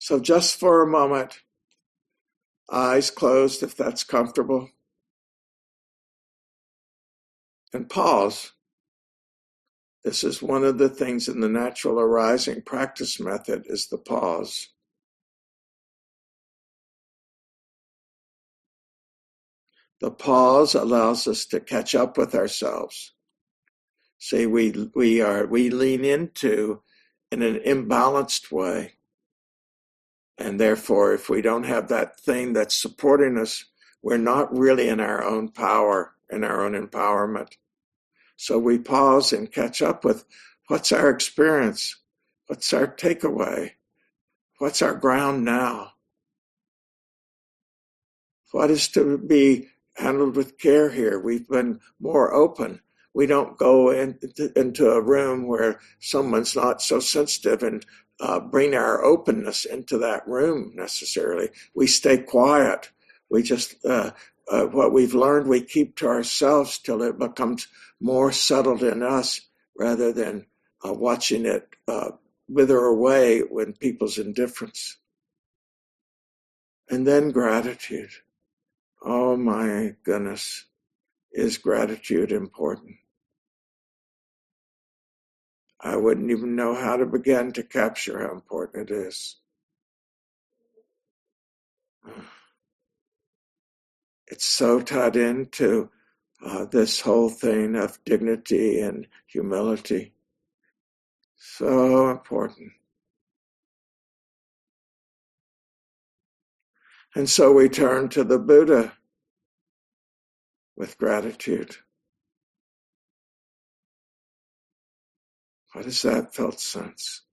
So just for a moment, eyes closed if that's comfortable, and pause. This is one of the things in the natural arising practice method is the pause. The pause allows us to catch up with ourselves. See, we lean into in an imbalanced way. And therefore, if we don't have that thing that's supporting us, we're not really in our own power, in our own empowerment. So we pause and catch up with what's our experience? What's our takeaway? What's our ground now? What is to be handled with care here? We've been more open. We don't go into a room where someone's not so sensitive and bring our openness into that room necessarily. We stay quiet. We just, what we've learned, we keep to ourselves till it becomes more settled in us rather than watching it wither away when people's indifference. And then gratitude. Oh my goodness, is gratitude important? I wouldn't even know how to begin to capture how important it is. It's so tied into this whole thing of dignity and humility. So important. And so we turn to the Buddha with gratitude. What is that felt sense?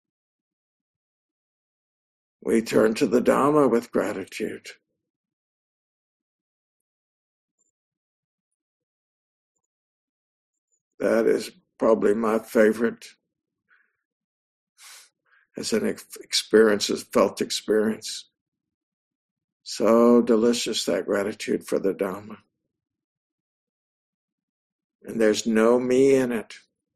We turn to the Dhamma with gratitude. That is probably my favorite as an experience, as felt experience. So delicious, that gratitude for the Dhamma. And there's no me in it.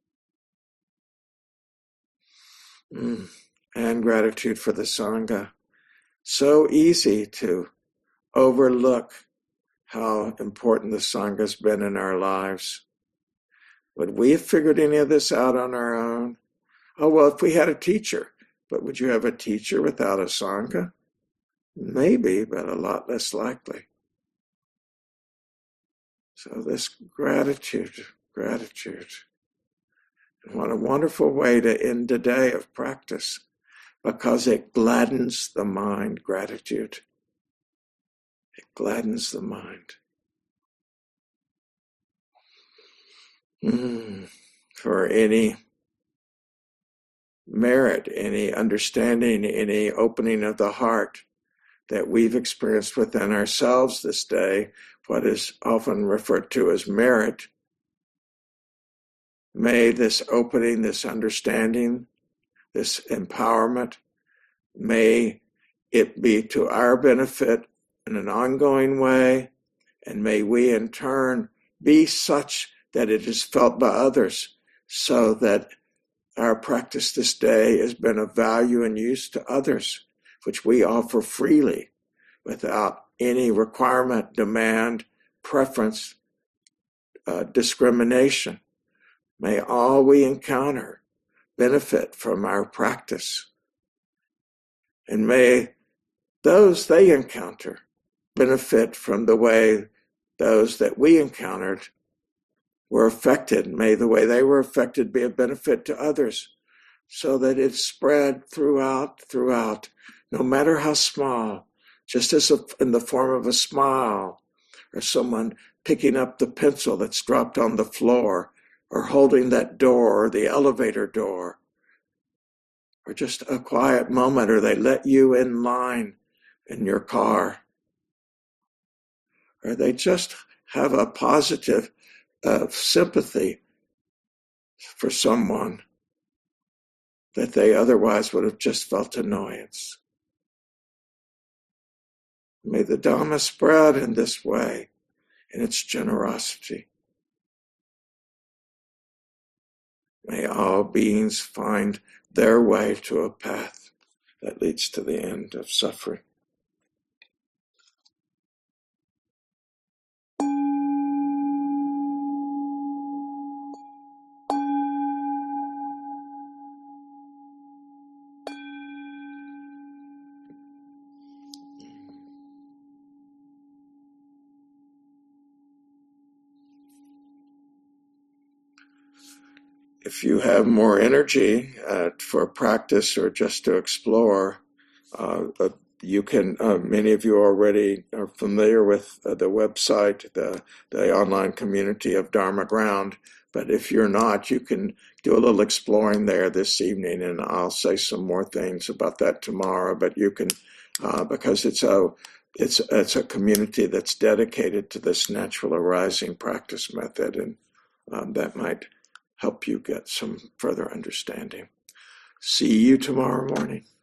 And gratitude for the Sangha. So easy to overlook how important the Sangha's been in our lives. Would we have figured any of this out on our own? Oh, well, if we had a teacher. But would you have a teacher without a Sangha? Maybe, but a lot less likely. So this gratitude. And what a wonderful way to end the day of practice, because it gladdens the mind, gratitude. It gladdens the mind. For any merit, any understanding, any opening of the heart that we've experienced within ourselves this day, what is often referred to as merit, may this opening, this understanding, this empowerment, may it be to our benefit in an ongoing way, and may we in turn be such that it is felt by others, so that our practice this day has been of value and use to others, which we offer freely without any requirement, demand, preference, discrimination. May all we encounter benefit from our practice. And may those they encounter benefit from the way those that we encountered were affected. May the way they were affected be a benefit to others, so that it's spread throughout, no matter how small, just as in the form of a smile, or someone picking up the pencil that's dropped on the floor, or holding that door, or the elevator door, or just a quiet moment, or they let you in line in your car, or they just have a positive sympathy for someone that they otherwise would have just felt annoyance. May the Dhamma spread in this way, in its generosity. May all beings find their way to a path that leads to the end of suffering. If you have more energy for practice or just to explore, you can, many of you already are familiar with the website, the online community of Dharma Ground. But if you're not, you can do a little exploring there this evening, and I'll say some more things about that tomorrow. But you can, because it's a community that's dedicated to this natural arising practice method, and that might help you get some further understanding. See you tomorrow morning.